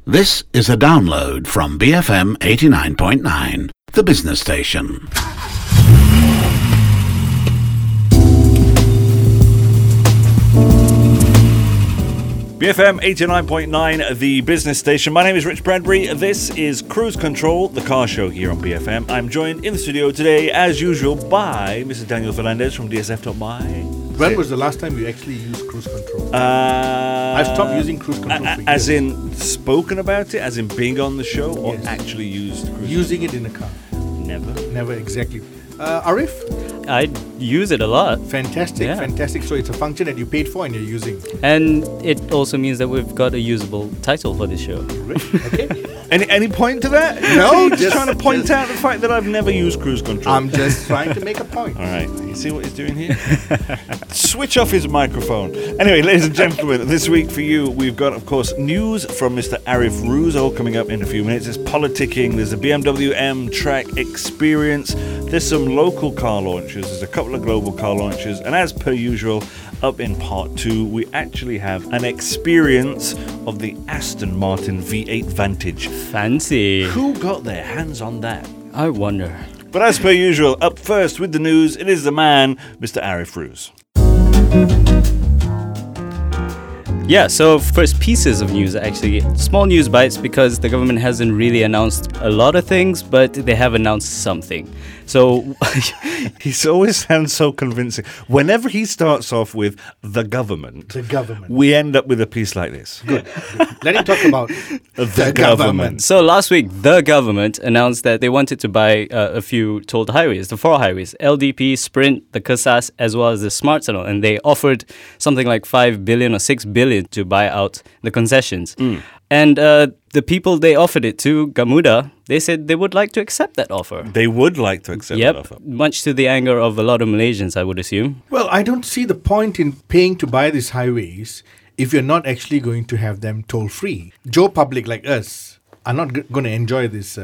This is a download from BFM 89.9, the business station. BFM 89.9, the business station. My name is Rich Bradbury. This is Cruise Control, the car show here on BFM. I'm joined in the studio today, as usual, by Mr. Daniel Fernandez from DSF.my. When was the last time you actually used cruise control? I've stopped using cruise control for years. As in spoken about it, as in being on the show, or Yes. actually used cruise Using it in a car. Never. Never exactly. Arif? I use it a lot. Fantastic, Yeah. fantastic. So it's a function that you paid for and you're using. And it also means that we've got a usable title for this show. Okay. Any point to that? No, just trying to point out the fact that I've never used cruise control. I'm just trying to make a point. All right, you see what he's doing here? Switch off his microphone. Anyway, ladies and gentlemen, this week for you, we've got, of course, news from Mr. Arif Ruzo coming up in a few minutes. There's politicking, there's a BMW M-Track experience, there's some local car launches, there's a couple of global car launches, and as per usual, up in part 2, we actually have an experience of the Aston Martin V8 Vantage. Fancy. Who got their hands on that? I wonder. But as per usual, up first with the news, it is the man, Mr. Arif Ruz. Yeah, so first pieces of news are actually small news bites because the government hasn't really announced a lot of things, but they have announced something. So He always sounds so convincing. Whenever he starts off with the government, we end up with a piece like this. Good. Let him talk about The government. So last week, the government announced that they wanted to buy a few toll highways, the 4 highways, LDP, Sprint, the Kesas, as well as the Smart Tunnel. And they offered something like 5 billion or 6 billion to buy out the concessions. And the people they offered it to, Gamuda, they said they would like to accept that offer. They would like to accept that offer. Much to the anger of a lot of Malaysians, I would assume. Well, I don't see the point in paying to buy these highways if you're not actually going to have them toll-free. Joe public like us are not going to enjoy this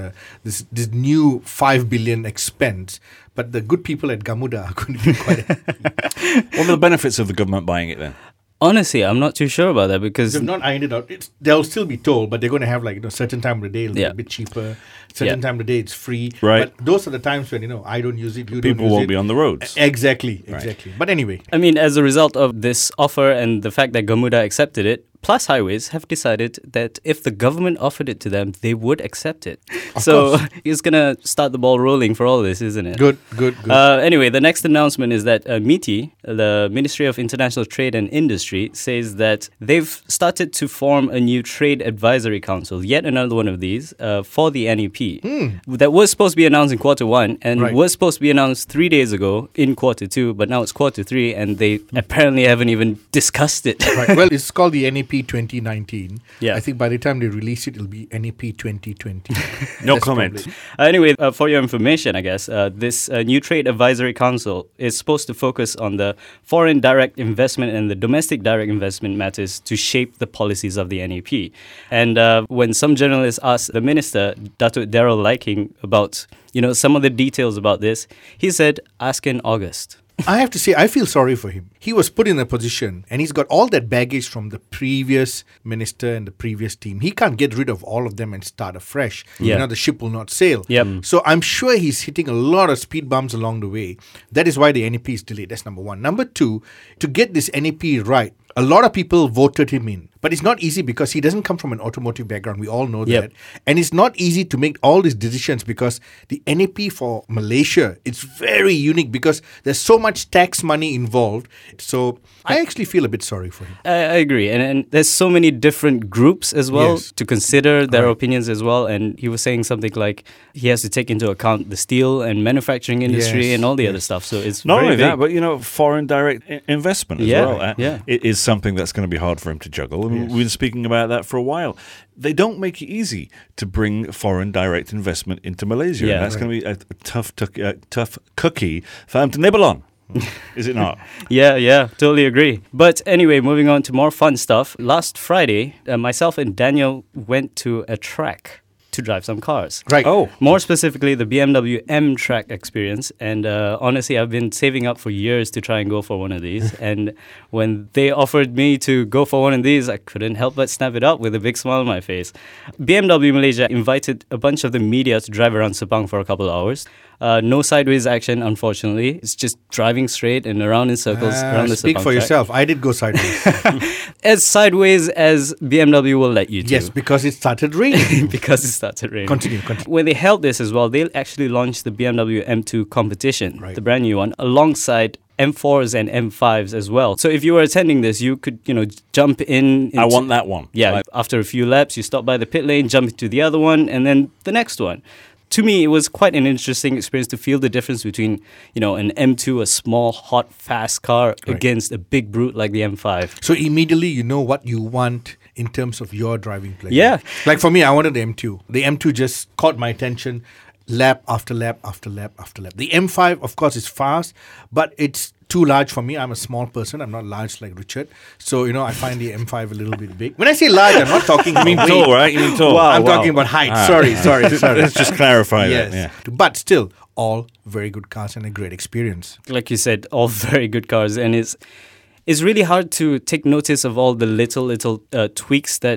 new 5 billion expense, but the good people at Gamuda are going to be quite happy. What are the benefits of the government buying it then? Honestly, I'm not too sure about that because They've not ironed it out. They'll still be told, but they're going to have certain time of the day it'll be Yeah. a bit cheaper. Certain time of the day it's free. Right. But those are the times when I don't use it. You People don't use won't it. be on the roads. Exactly. Right. But anyway, I mean, as a result of this offer and the fact that Gamuda accepted it, Plus Highways have decided that if the government offered it to them, they would accept it. So it's going to start the ball rolling for all this, isn't it? good. Anyway, the next announcement is that MITI, the Ministry of International Trade and Industry, says that they've started to form a new trade advisory council, yet another one of these, for the NEP. That was supposed to be announced in quarter 1 and Right. was supposed to be announced 3 days ago in quarter 2, but now it's quarter 3 and they apparently haven't even discussed it. Right. Well, it's called the NEP 2019. Yeah. I think by the time they release it, it'll be NEP 2020. No That's comment. probably- Anyway, for your information, I guess, this new Trade Advisory Council is supposed to focus on the foreign direct investment and the domestic direct investment matters to shape the policies of the NEP. And when some journalists asked the minister, Datuk Daryl Liking, about some of the details about this, he said, ask in August. I have to say, I feel sorry for him. He was put in a position and he's got all that baggage from the previous minister and the previous team. He can't get rid of all of them and start afresh. Yeah. The ship will not sail. Yep. So I'm sure he's hitting a lot of speed bumps along the way. That is why the NEP is delayed. That's number one. Number two, to get this NEP right, a lot of people voted him in. But it's not easy because he doesn't come from an automotive background. We all know Yep. that. And it's not easy to make all these decisions because the NEP for Malaysia, it's very unique because there's so much tax money involved. So I actually feel a bit sorry for him. I agree. And there's so many different groups as well Yes. to consider their opinions as well. And he was saying something like he has to take into account the steel and manufacturing industry Yes, and all the yes. other stuff. So it's Not very only that, big. but foreign direct investment as Yeah, well. yeah. It is something that's going to be hard for him to juggle. And we've been speaking about that for a while. They don't make it easy to bring foreign direct investment into Malaysia. Yeah. And that's going to be a tough cookie for him to nibble on. Is it not? Yeah, totally agree. But anyway, moving on to more fun stuff. Last Friday, myself and Daniel went to a track. to drive some cars. Right. Oh. More specifically, the BMW M-Track experience. And honestly, I've been saving up for years to try and go for one of these. And when they offered me to go for one of these, I couldn't help but snap it up with a big smile on my face. BMW Malaysia invited a bunch of the media to drive around Sepang for a couple of hours. No sideways action, unfortunately. It's just driving straight and around in circles around the Speak Sepang for track. yourself. I did go sideways. As sideways as BMW will let you to. Yes, because it started raining. Because it started raining. Continue. When they held this as well, they actually launched the BMW M2 competition, Right. the brand new one, alongside M4s and M5s as well. So if you were attending this, you could, jump in. I want that one. Yeah, Like, after a few laps, you stop by the pit lane, jump into the other one, and then the next one. To me, it was quite an interesting experience to feel the difference between, an M2, a small, hot, fast car, against a big brute like the M5. So immediately you know what you want in terms of your driving pleasure. Yeah. Like for me, I wanted the M2. The M2 just caught my attention lap after lap after lap after lap. The M5, of course, is fast, but it's too large for me. I'm a small person. I'm not large like Richard. So, I find the M5 a little bit big. When I say large, I'm not talking you mean about tall, weight. right? You mean tall. I'm talking about height. Sorry. Let's just clarify Yes. that. Yeah. But still, all very good cars and a great experience. Like you said, all very good cars, and it's really hard to take notice of all the little tweaks that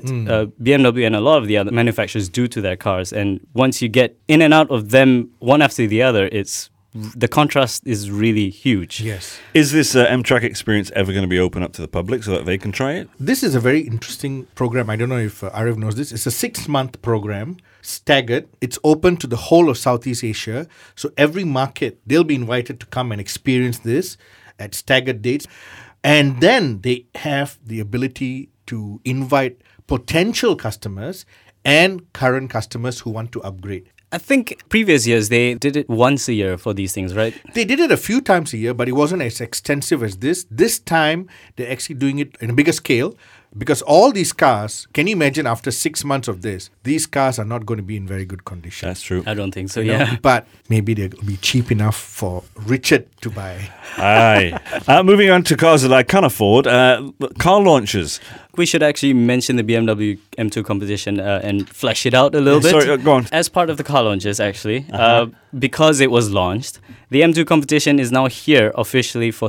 BMW and a lot of the other manufacturers do to their cars. And once you get in and out of them one after the other, the contrast is really huge. Yes. Is this M-Track experience ever going to be open up to the public so that they can try it? This is a very interesting program. I don't know if Arif knows this. It's a 6-month program, staggered. It's open to the whole of Southeast Asia. So every market, they'll be invited to come and experience this at staggered dates. And then they have the ability to invite potential customers and current customers who want to upgrade. I think previous years they did it once a year for these things, right? They did it a few times a year, but it wasn't as extensive as this. This time, they're actually doing it in a bigger scale because all these cars, can you imagine after 6 months of this, these cars are not going to be in very good condition. That's true. I don't think so, You know, yeah. But maybe they'll be cheap enough for Richard to buy. Aye. Moving on to cars that I can afford, car launches. We should actually mention the BMW M2 competition and flesh it out a little bit. Sorry, go on. As part of the car launches, actually, because it was launched, the M2 competition is now here officially for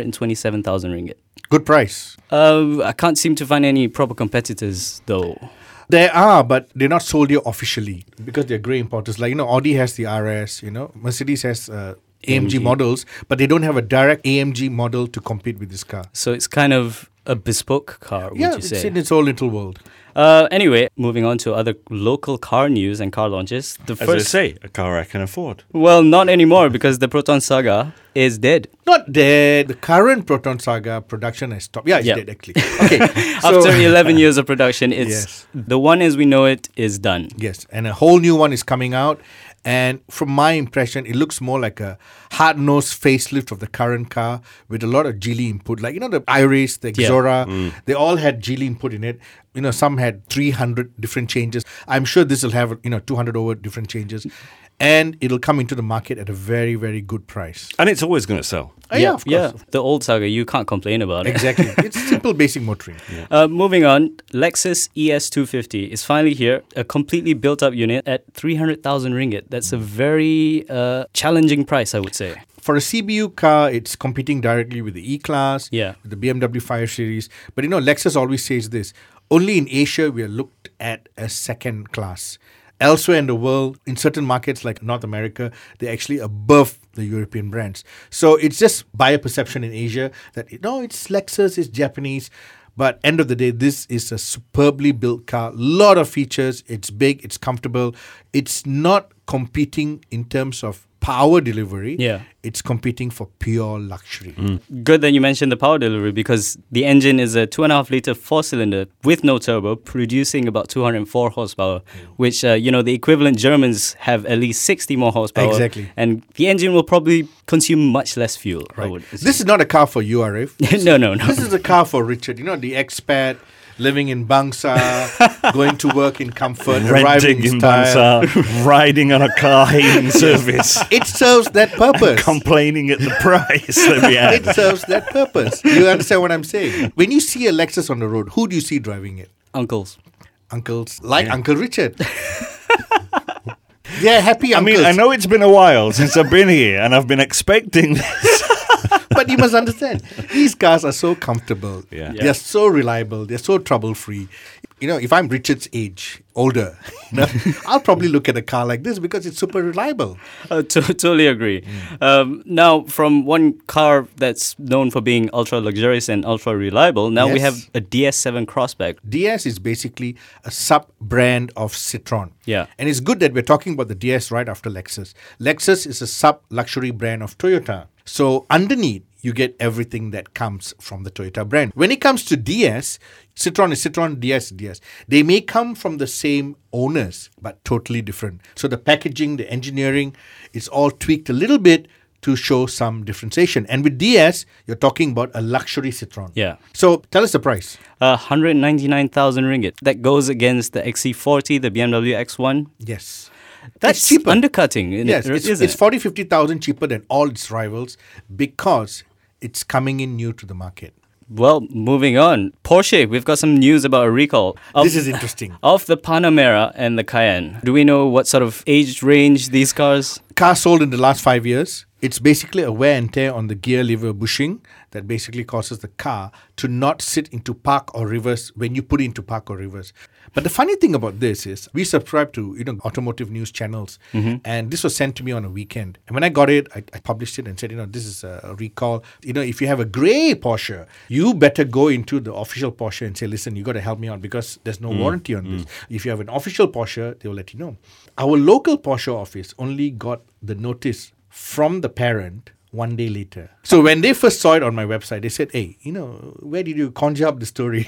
627,000 ringgit. Good price. I can't seem to find any proper competitors, though. There are, but they're not sold here officially because they're grey importers. Like, Audi has the RS, Mercedes has AMG models, but they don't have a direct AMG model to compete with this car. So it's kind of a bespoke car, would you It's say? in its own little world. Anyway, moving on to other local car news and car launches. The As I first, say, a car I can afford. well, not anymore because the Proton Saga is dead. Not dead. The current Proton Saga production has stopped. Yeah, it's Yeah. dead actually. Okay. After 11 years of production, it's Yes. the one as we know it is done. Yes, and a whole new one is coming out. And from my impression, it looks more like a hard-nosed facelift of the current car with a lot of Geely input. Like, the Iris, the Yeah. Xora, they all had Geely input in it. Some had 300 different changes. I'm sure this will have, 200 over different changes. And it'll come into the market at a very, very good price. And it's always going to sell. Yeah, of course. The old Saga, you can't complain about it. Exactly. It's simple basic motoring. Moving on, Lexus ES250 is finally here, a completely built-up unit at 300,000 ringgit. That's a very challenging price, I would say. For a CBU car, it's competing directly with the E-Class, Yeah. with the BMW 5 Series. But Lexus always says this, only in Asia we are looked at as second class. Elsewhere in the world, in certain markets like North America, they're actually above the European brands. So it's just buyer perception in Asia that, it's Lexus, it's Japanese. But end of the day, this is a superbly built car. Lot of features. It's big, it's comfortable. It's not competing in terms of power delivery. Yeah. It's competing for pure luxury. Good that you mentioned the power delivery because the engine is a 2.5 litre 4-cylinder with no turbo, producing about 204 horsepower, which, the equivalent Germans have at least 60 more horsepower. Exactly. And the engine will probably consume much less fuel, I would assume. This is not a car for you, Arif. No. This is a car for Richard. The expat, living in Bangsa, going to work in comfort, arriving Renting in in style. Bangsa, riding on a car hailing service, It serves that purpose. complaining at the price that we It had. serves that purpose. You understand what I'm saying? When you see a Lexus on the road, who do you see driving it? Uncles. Uncles like Uncle Richard. They're happy I uncles. mean, I know it's been a while since I've been here, and I've been expecting this. But you must understand, these cars are so comfortable. Yeah. They're so reliable. They're so trouble-free. You know, if I'm Richard's age, older, I'll probably look at a car like this because it's super reliable. Totally agree. Now, from one car that's known for being ultra luxurious and ultra reliable, now we Yes. have a DS7 Crossback. DS is basically a sub-brand of Citroën. Yeah. And it's good that we're talking about the DS right after Lexus. Lexus is a sub-luxury brand of Toyota. So underneath, you get everything that comes from the Toyota brand. When it comes to DS, Citroën is Citroën, DS is DS. They may come from the same owners, but totally different. So the packaging, the engineering, it's all tweaked a little bit to show some differentiation. And with DS, you're talking about a luxury Citroën. Yeah. So tell us the price. 199,000 ringgit. That goes against the XC40, the BMW X1. Yes. That's It's cheaper. undercutting, Yes, isn't it's it? 40, 50,000 cheaper than all its rivals because it's coming in new to the market. Well, moving on. Porsche, we've got some news about a recall. This is interesting. Of the Panamera and the Cayenne. Do we know what sort of age range these cars? Car sold in the last 5 years. It's basically a wear and tear on the gear lever bushing that basically causes the car to not sit into park or reverse when you put it into park or reverse. But the funny thing about this is we subscribe to automotive news channels, and this was sent to me on a weekend. And when I got it, I published it and said, this is a recall. If you have a grey Porsche, you better go into the official Porsche and say, listen, you got to help me out because there's no warranty on this. If you have an official Porsche, they will let you know. Our local Porsche office only got the notice from the parent 1 day later. So when they first saw it on my website, they said, hey, where did you conjure up the story?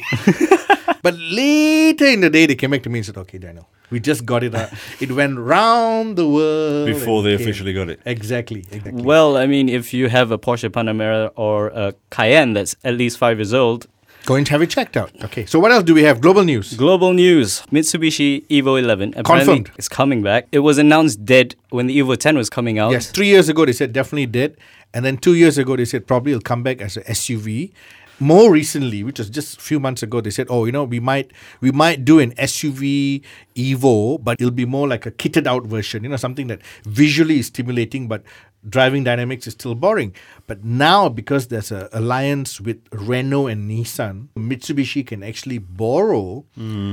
But later in the day, they came back to me and said, okay, Daniel, we just got it. It went round the world. Before and they it came. officially got it. Exactly. Well, I mean, if you have a Porsche Panamera or a Cayenne that's at least 5 years old, Go and have it checked out. Okay, so what else do we have? Global news. global news. Mitsubishi Evo 11 apparently Confirmed. is coming back. It was announced dead when the Evo 10 was coming out. Yes, 3 years ago they said definitely dead. And then 2 years ago they said probably it'll come back as an SUV. More recently, which was just a few months ago, they said, we might do an SUV Evo, but it'll be more like a kitted out version, something that visually is stimulating, but driving dynamics is still boring. But now, because there's an alliance with Renault and Nissan, Mitsubishi can actually borrow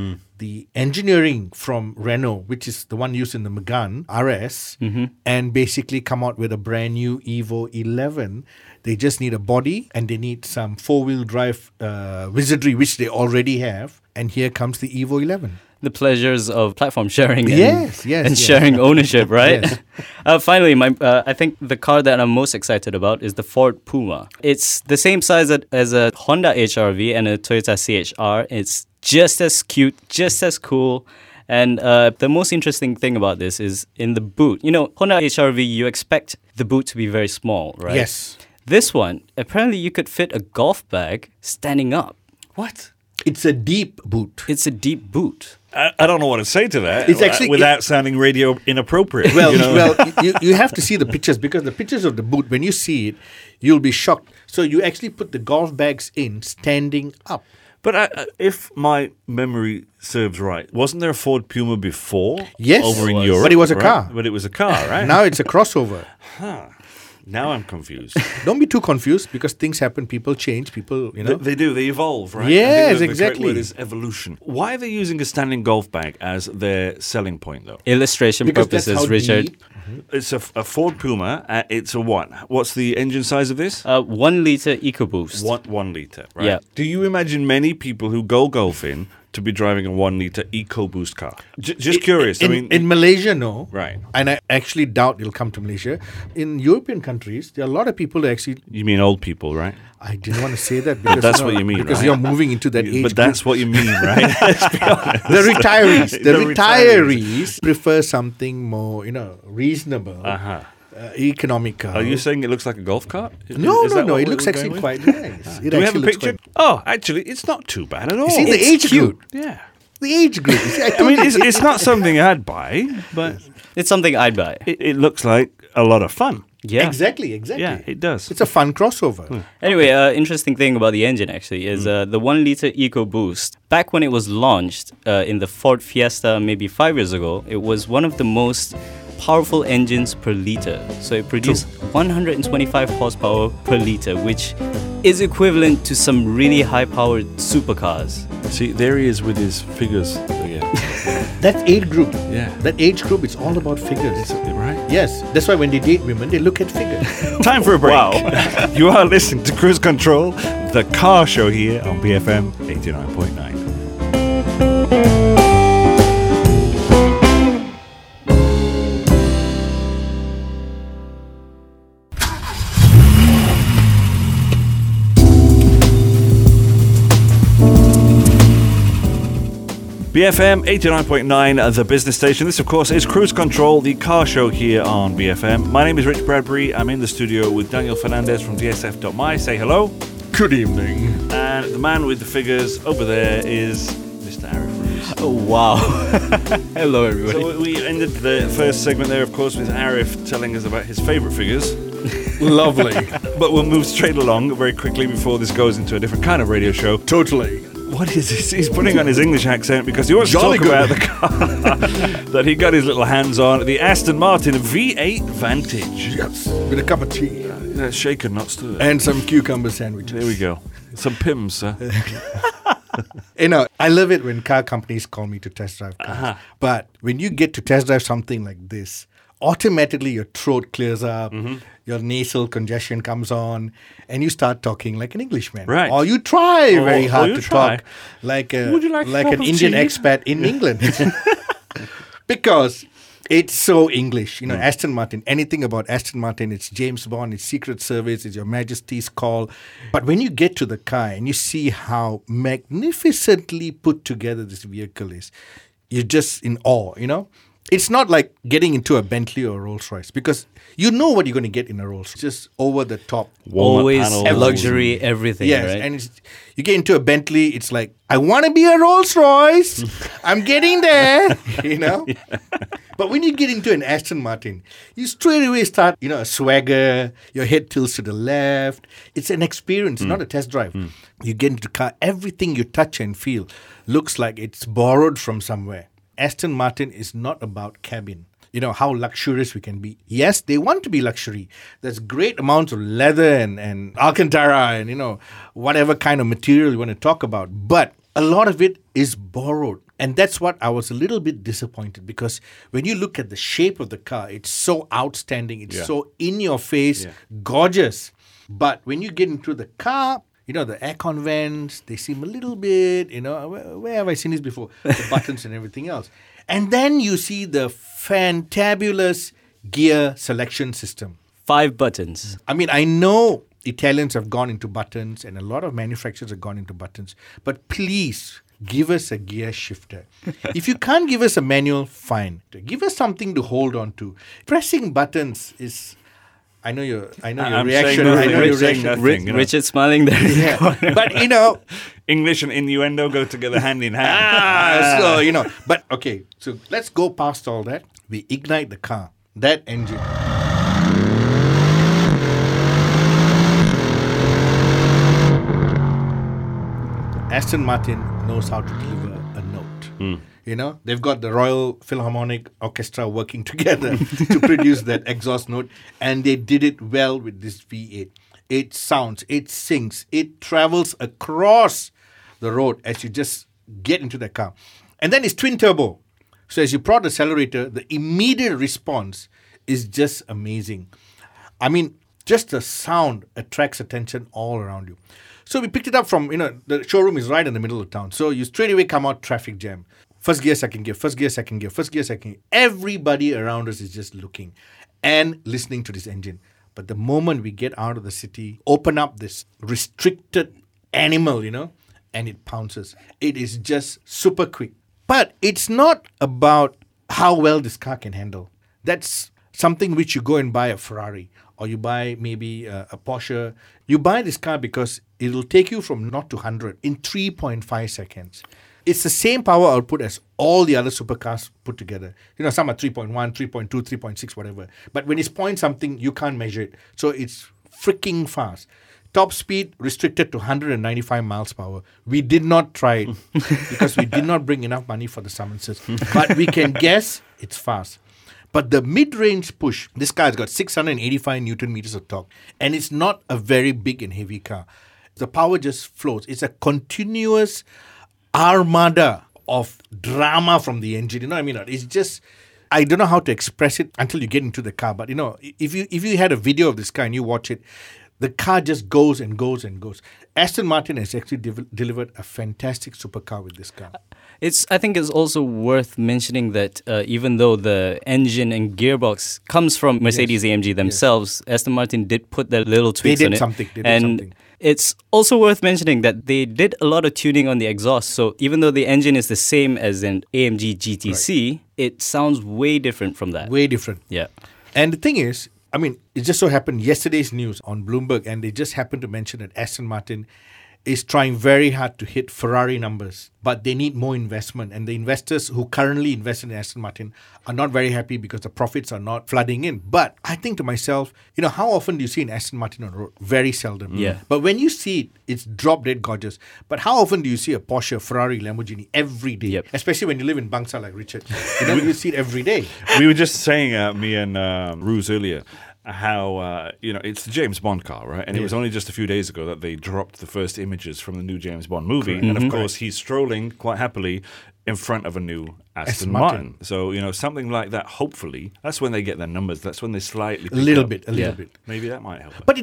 the engineering from Renault, which is the one used in the Megane RS, and basically come out with a brand new Evo 11. They just need a body and they need some four-wheel drive wizardry, which they already have. And here comes the Evo 11. The pleasures of platform sharing and, Yes, sharing ownership, right? Yes. Finally, I think the car that I'm most excited about is the Ford Puma. It's the same size as a Honda HR-V and a Toyota CHR. It's just as cute, just as cool. And the most interesting thing about this is in the boot. Honda HR-V, you expect the boot to be very small, right? Yes. This one, apparently you could fit a golf bag standing up. What? It's a deep boot. It's a deep boot. I don't know what to say to that. It's actually- without sounding radio inappropriate. Well, you know? you have to see the pictures, because the pictures of the boot, when you see it, you'll be shocked. So you actually put the golf bags in standing up. But if my memory serves right, wasn't there a Ford Puma before? Yes. Over in It was. Europe. But it was a right? car. But it was a car, right? Now it's a crossover. Now I'm confused. Don't be too confused, because things happen, people change, people, They do. They evolve, right? Yes, I think the exactly. correct word is evolution. Why are they using a standing golf bag as their selling point, though? Illustration Because that's purposes, how Richard. deep. It's a Ford Puma. It's a what? What's the engine size of this? 1 liter EcoBoost. 1 liter, right? Yeah. Do you imagine many people who go golfing to be driving a 1 liter EcoBoost car? Just curious. In Malaysia, no. Right. And I actually doubt it'll come to Malaysia. In European countries, there are a lot of people who actually... You mean old people, right? I didn't want to say that because... That's what you mean, Because right? you're moving into that age But that's what you mean, right? Let's be honest. The retirees. The The retirees prefer something more, reasonable, Uh-huh. economical. Are you saying it looks like a golf cart? No. Is that what It we're looks going actually with? quite nice. It Do we have actually a looks picture? quite- Oh, actually, it's not too bad at all. See, the It's age cute. group. Yeah. The age group. You see, I mean, it's not something I'd buy, but It's something I'd buy. it looks like a lot of fun. Yeah. Exactly. Yeah, it does. It's a fun crossover. Anyway, interesting thing about the engine actually is the 1 liter EcoBoost. Back when it was launched in the Ford Fiesta maybe 5 years ago, it was one of the most powerful engines per liter. So it produced 125 horsepower per liter, which is equivalent to some really high-powered supercars. See, there he is with his figures again. That age group. Yeah. That age group, it's all about figures. Right? Yes. That's why when they date women, they look at figures. Time for a break. You are listening to Cruise Control, the car show here on BFM 89.9. BFM 89.9, the business station. This, of course, is Cruise Control, the car show here on BFM. My name is Rich Bradbury. I'm in the studio with Daniel Fernandez from DSF.my. Say hello. Good evening. And the man with the figures over there is Mr. Arif Ruse. Oh, wow. Hello, everybody. So we ended the first segment there, of course, with Arif telling us about his favourite figures. Lovely. But we'll move straight along very quickly before this goes into a different kind of radio show. Totally. What is this? He's putting on his English accent because he wants Jolly to talk good. about the car that he got his little hands on, the Aston Martin V8 Vantage. Yes. With a cup of tea. Shaken, not stirred. And some cucumber sandwiches. There we go. Some Pims, sir. You know, I love it when car companies call me to test drive cars. But when you get to test drive something like this, automatically your throat clears up, your nasal congestion comes on, and you start talking like an Englishman. Right. Or you try very hard you to try. talk like Would you like a like cup an of Indian tea? expat in England. Because it's so English. You know, Aston Martin, anything about Aston Martin, it's James Bond, it's Secret Service, it's Your Majesty's call. But when you get to the car and you see how magnificently put together this vehicle is, you're just in awe, you know? It's not like getting into a Bentley or a Rolls Royce because you know what you're going to get in a Rolls Royce. Just over the top. Walnut Always panels. luxury, everything, Yes, right? and you get into a Bentley, it's like, I want to be a Rolls Royce. I'm getting there, you know? But when you get into an Aston Martin, you straight away start, you know, a swagger, your head tilts to the left. It's an experience, not a test drive. You get into the car, everything you touch and feel looks like it's borrowed from somewhere. Aston Martin is not about cabin. You know, how luxurious we can be. Yes, they want to be luxury. There's great amounts of leather and Alcantara and, you know, whatever kind of material you want to talk about. But a lot of it is borrowed. And that's what I was a little bit disappointed because when you look at the shape of the car, it's so outstanding. It's so in your face, gorgeous. But when you get into the car, you know, the aircon vents, they seem a little bit, you know, where have I seen this before? The buttons and everything else. And then you see the fantabulous gear selection system. 5 buttons. I mean, I know Italians have gone into buttons and a lot of manufacturers have gone into buttons, but please give us a gear shifter. If you can't give us a manual, fine. Give us something to hold on to. Pressing buttons is... I know your I'm reaction. saying I know your saying reaction. nothing, you know. Richard smiling there. Yeah. But, you know... English and innuendo go together hand in hand. So, you know... But, okay, so let's go past all that. We ignite the car. That engine... Aston Martin knows how to deliver a note. You know, they've got the Royal Philharmonic Orchestra working together to produce that exhaust note, and they did it well with this V8. It sounds, it sings, it travels across the road as you just get into the car. And then it's twin turbo. So as you prod the accelerator, the immediate response is just amazing. I mean, just the sound attracts attention all around you. So we picked it up from, you know, the showroom is right in the middle of town. So you straight away come out traffic jam. First gear, second gear, first gear, second gear, first gear, second gear. Everybody around us is just looking and listening to this engine. But the moment we get out of the city, open up this restricted animal, you know, and it pounces. It is just super quick. But it's not about how well this car can handle. That's something which you go and buy a Ferrari or you buy maybe a Porsche. You buy this car because it'll take you from 0 to 100 in 3.5 seconds. It's the same power output as all the other supercars put together. Some are 3.1, 3.2, 3.6, whatever. But when it's point something, you can't measure it. So it's freaking fast. Top speed restricted to 195 miles per hour. We did not try it because we did not bring enough money for the summonses. But we can guess it's fast. But the mid-range push, this car has got 685 Newton meters of torque. And it's not a very big and heavy car. The power just flows. It's a continuous armada of drama from the engine. You know what I mean? It's just, I don't know how to express it until you get into the car. But if you had a video of this car and you watch it, the car just goes and goes and goes. Aston Martin has actually delivered a fantastic supercar with this car. I think it's also worth mentioning that even though the engine and gearbox comes from Mercedes-AMG themselves, Aston Martin did put their little tweaks on it. They did something. It's also worth mentioning that they did a lot of tuning on the exhaust. So even though the engine is the same as an AMG GTC, it sounds way different from that. Way different. Yeah. And the thing is, it just so happened yesterday's news on Bloomberg, and they just happened to mention that Aston Martin is trying very hard to hit Ferrari numbers, but they need more investment. And the investors who currently invest in Aston Martin are not very happy because the profits are not flooding in. But I think to myself, how often do you see an Aston Martin on the road? Very seldom. Yeah. But when you see it, it's drop dead gorgeous. But how often do you see a Porsche, Ferrari, Lamborghini every day? Yep. Especially when you live in Bangsar like Richard. You see it every day. We were just saying, me and Ruse earlier, how it's the James Bond car, right? And it was only just a few days ago that they dropped the first images from the new James Bond movie. And of course, he's strolling quite happily in front of a new Aston Martin. So, something like that, hopefully, that's when they get their numbers. That's when they slightly pick A little up. bit. Maybe that might help. But it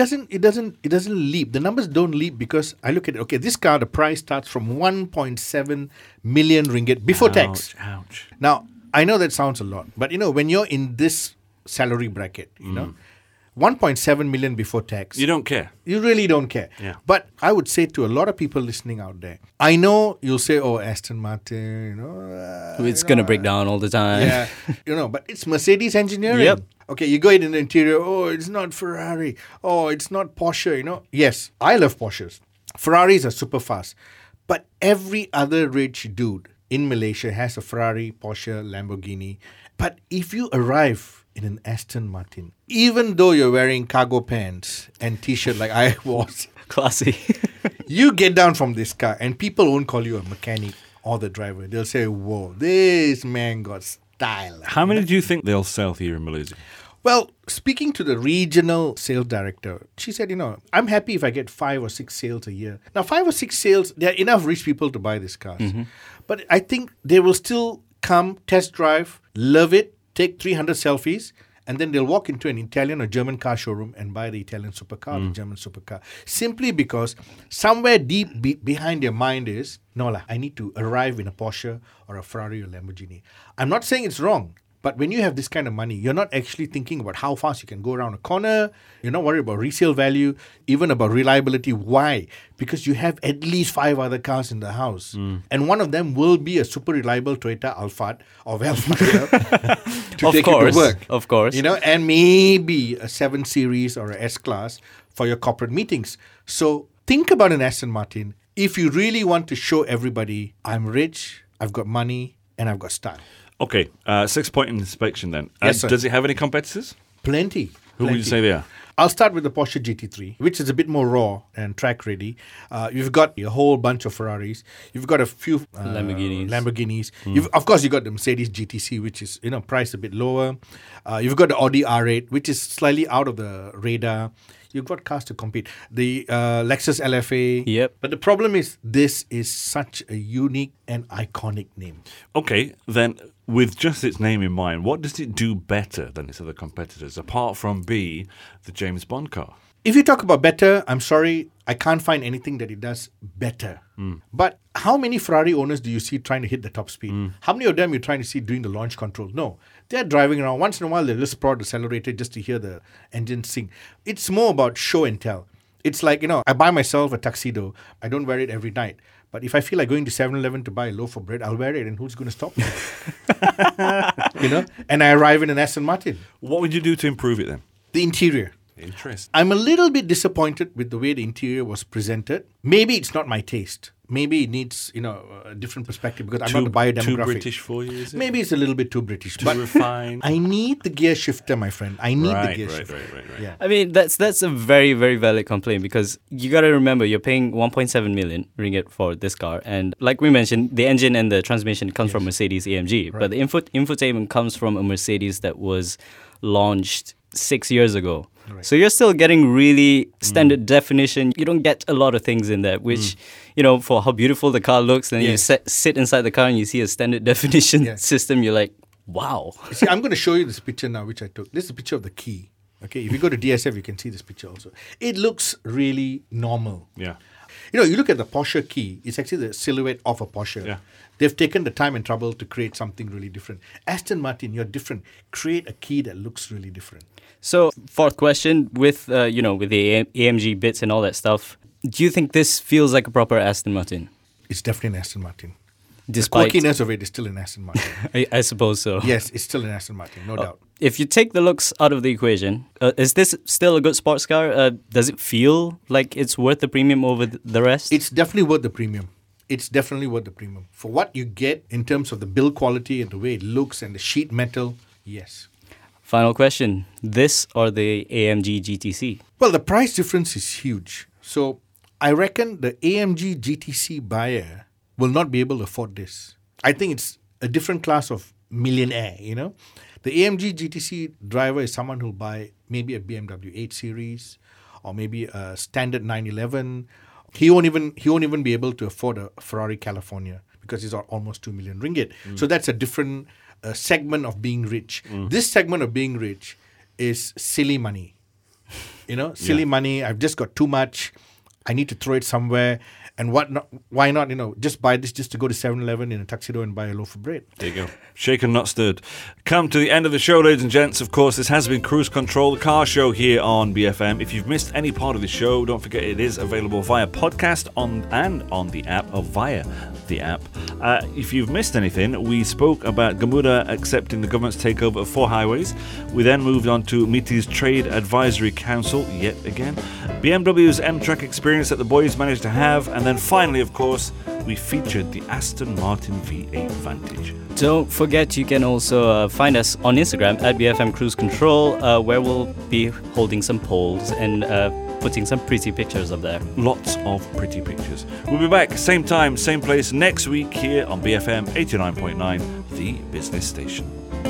doesn't leap. The numbers don't leap because I look at it. Okay, this car, the price starts from 1.7 million ringgit before tax. Ouch. Now, I know that sounds a lot, but when you're in this salary bracket, 1.7 million before tax. You don't care. You really don't care. Yeah. But I would say to a lot of people listening out there, I know you'll say, oh, Aston Martin, It's going to break down all the time. Yeah, but it's Mercedes engineering. Yep. Okay, you go in the interior, oh, it's not Ferrari. Oh, it's not Porsche, Yes, I love Porsches. Ferraris are super fast. But every other rich dude in Malaysia has a Ferrari, Porsche, Lamborghini. But if you arrive in an Aston Martin, even though you're wearing cargo pants and t-shirt like I was, Classy. you get down from this car and people won't call you a mechanic or the driver. They'll say, whoa, this man got style. How many do you think they'll sell here in Malaysia? Well, speaking to the regional sales director, she said, I'm happy if I get 5 or 6 sales a year. Now, 5 or 6 sales, there are enough rich people to buy these cars. But I think they will still come, test drive, love it, take 300 selfies, and then they'll walk into an Italian or German car showroom and buy the Italian supercar, the German supercar. Simply because somewhere deep behind their mind is, I need to arrive in a Porsche or a Ferrari or Lamborghini. I'm not saying it's wrong. But when you have this kind of money, you're not actually thinking about how fast you can go around a corner. You're not worried about resale value, even about reliability. Why? Because you have at least 5 other cars in the house. And one of them will be a super reliable Toyota Alphard or Velfire to take you to work. Of course. And maybe a 7 Series or a S-Class for your corporate meetings. So think about an Aston Martin. If you really want to show everybody, I'm rich, I've got money, and I've got style. Okay, 6-point inspection then. Yes, sir. Does it have any competitors? Plenty. Who would you say they are? I'll start with the Porsche GT3, which is a bit more raw and track ready. You've got a whole bunch of Ferraris. You've got a few Lamborghinis. Of course, you've got the Mercedes GTC, which is priced a bit lower. You've got the Audi R8, which is slightly out of the radar. You've got cars to compete. The Lexus LFA. Yep. But the problem is this is such a unique and iconic name. Okay, then with just its name in mind, what does it do better than its other competitors, apart from be the James Bond car? If you talk about better, I'm sorry, I can't find anything that it does better. But how many Ferrari owners do you see trying to hit the top speed? How many of them you're trying to see doing the launch control? No. They're driving around. Once in a while, they'll just prod the accelerator just to hear the engine sing. It's more about show and tell. It's like, I buy myself a tuxedo. I don't wear it every night. But if I feel like going to 7-Eleven to buy a loaf of bread, I'll wear it. And who's going to stop me? And I arrive in an Aston Martin. What would you do to improve it then? The interior. Interesting. I'm a little bit disappointed with the way the interior was presented. Maybe it's not my taste. Maybe it needs, a different perspective because I'm not a biodemographic. Too British for you, is it? Maybe it's a little bit too British. Too but refined. I need the gear shifter, my friend. I need the gear shifter. Right. Yeah. I mean, that's a very, very valid complaint because you got to remember you're paying 1.7 million ringgit for this car. And like we mentioned, the engine and the transmission comes from Mercedes AMG. Right. But the infotainment comes from a Mercedes that was launched 6 years ago. Right. So you're still getting really standard definition. You don't get a lot of things in there, which, for how beautiful the car looks, and Yes. you sit inside the car and you see a standard definition Yes. system, you're like, wow. You see, I'm going to show you this picture now, which I took. This is a picture of the key. Okay, if you go to DSF, you can see this picture also. It looks really normal. Yeah. You look at the Porsche key, it's actually the silhouette of a Porsche. Yeah. They've taken the time and trouble to create something really different. Aston Martin, you're different. Create a key that looks really different. So, fourth question, with with the AMG bits and all that stuff, do you think this feels like a proper Aston Martin? It's definitely an Aston Martin. Despite, The quirkiness of it is still an Aston Martin. I suppose so. Yes, it's still an Aston Martin, no doubt. If you take the looks out of the equation, is this still a good sports car? Does it feel like it's worth the premium over the rest? It's definitely worth the premium. It's definitely worth the premium. For what you get in terms of the build quality and the way it looks and the sheet metal, yes. Final question, this or the AMG GTC? Well, the price difference is huge. So I reckon the AMG GTC buyer will not be able to afford this. I think it's a different class of millionaire, The AMG GTC driver is someone who'll buy maybe a BMW 8 Series or maybe a standard 911. He won't even be able to afford a Ferrari California because it's almost 2 million ringgit. So that's a different segment of being rich. This segment of being rich is silly money. Silly money. I've just got too much. I need to throw it somewhere. And why not, just buy this just to go to 7-Eleven in a tuxedo and buy a loaf of bread. There you go. Shaken, not stirred. Come to the end of the show, ladies and gents. Of course, this has been Cruise Control, the car show here on BFM. If you've missed any part of the show, don't forget it is available via podcast on the app or via the app. If you've missed anything, we spoke about Gamuda accepting the government's takeover of 4 highways. We then moved on to MITI's Trade Advisory Council, yet again. BMW's M-Track experience that the boys managed to have, and then finally, of course, we featured the Aston Martin V8 Vantage. Don't forget, you can also find us on Instagram at BFM Cruise Control, where we'll be holding some polls and putting some pretty pictures up there. Lots of pretty pictures. We'll be back same time, same place next week here on BFM 89.9, the business station.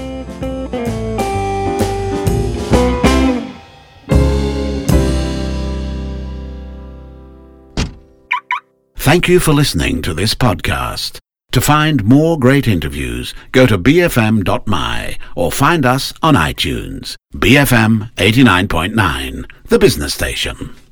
Thank you for listening to this podcast. To find more great interviews, go to bfm.my or find us on iTunes. BFM 89.9, the business station.